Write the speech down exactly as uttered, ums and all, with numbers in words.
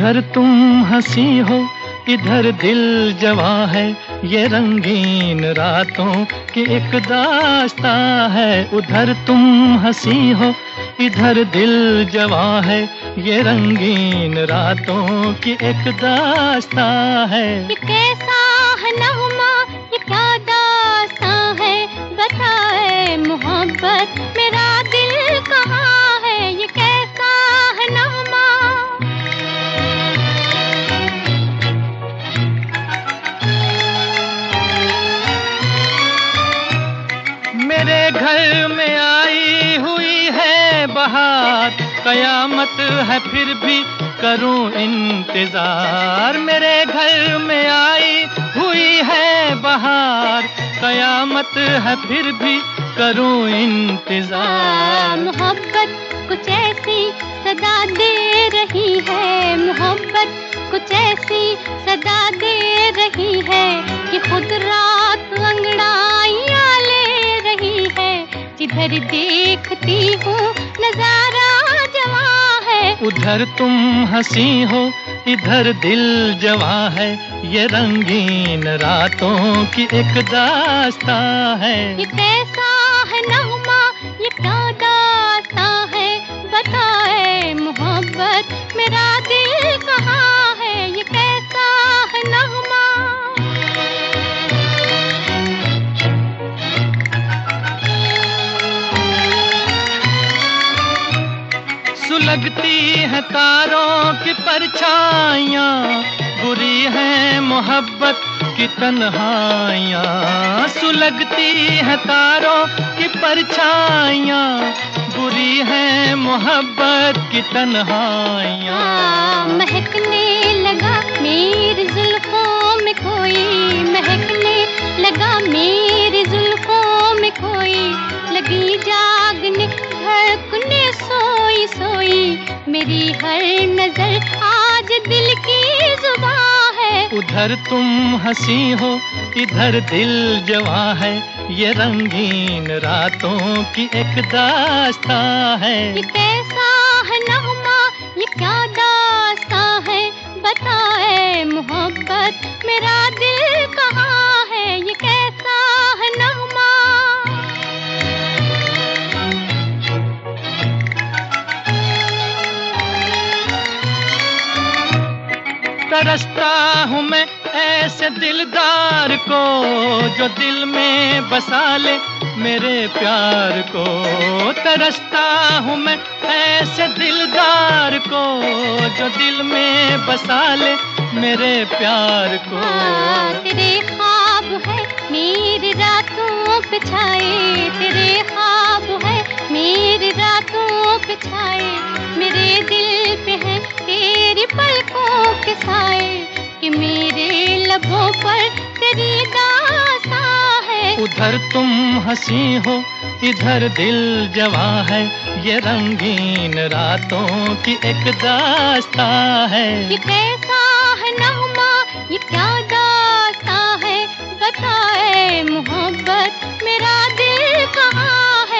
उधर तुम हंसी हो, इधर दिल जवां है, ये रंगीन रातों की एक दास्तां है। उधर तुम हंसी हो, इधर दिल जवां है, ये रंगीन रातों की एक दास्तां है। ये कैसा है नगमा, ये क्या दास्तां है, बताए मोहब्बत मेरा दिल कहाँ है। ये कैसा है नगमा। मेरे घर में आई हुई है बहार, कयामत है फिर भी करूं इंतजार। मेरे घर में आई हुई है बहार, कयामत है फिर भी करूं इंतजार। मोहब्बत कुछ ऐसी सदा दे रही है, मोहब्बत कुछ ऐसी सदा दे रही है कि खुद रात अंगड़ाइयां ले रही है। जिधर देखती हूँ नजारा जवां है। उधर तुम हंसी हो, इधर दिल जवां है, ये रंगीन रातों की एक दास्तां है। ये कैसा है नगमा, ये क्या दास्तां है, बताए मोहब्बत मेरा दिल कहाँ है। ये कैसा है नगमा। सुलगती है तारों की परछाइयाँ, बुरी है मोहब्बत की तन्हाइयाँ। सुलगती है तारों की परछाइयाँ, बुरी है मोहब्बत की तन्हाइयाँ। महकने लगा मेरी जुल्फों में कोई, महकने लगा मेरी जुल्फों में कोई। लगी जागने धड़कने सोई सोई, मेरी हर नजर आज दिल की जुबां है। उधर तुम हंसी हो, इधर दिल जवां है, ये रंगीन रातों की एक दास्तां है। ये कैसा है नगमा, ये क्या दास्तां है, बताए मोहब्बत मेरा दिल कहाँ है। ये कैसा है नगमा। तरसता हूँ मैं ऐसे दिलदार को, जो दिल में बसा ले मेरे प्यार को। तरसता हूँ मैं ऐसे दिलदार को, जो दिल में बसा ले मेरे प्यार को। तेरे ख्वाब है मेरी रातों पे छाए, तेरे ख्वाब है मेरी रातों पे छाए। मेरे दिल पे है तेरी पलकों के साए, कि मेरे लबों पर तेरी दास्तां है। उधर तुम हंसी हो, इधर दिल जवां है, ये रंगीन रातों की एक दास्तां है। ये कैसा है नगमा, ये क्या दास्तां है, बताए मोहब्बत मेरा दिल कहाँ है।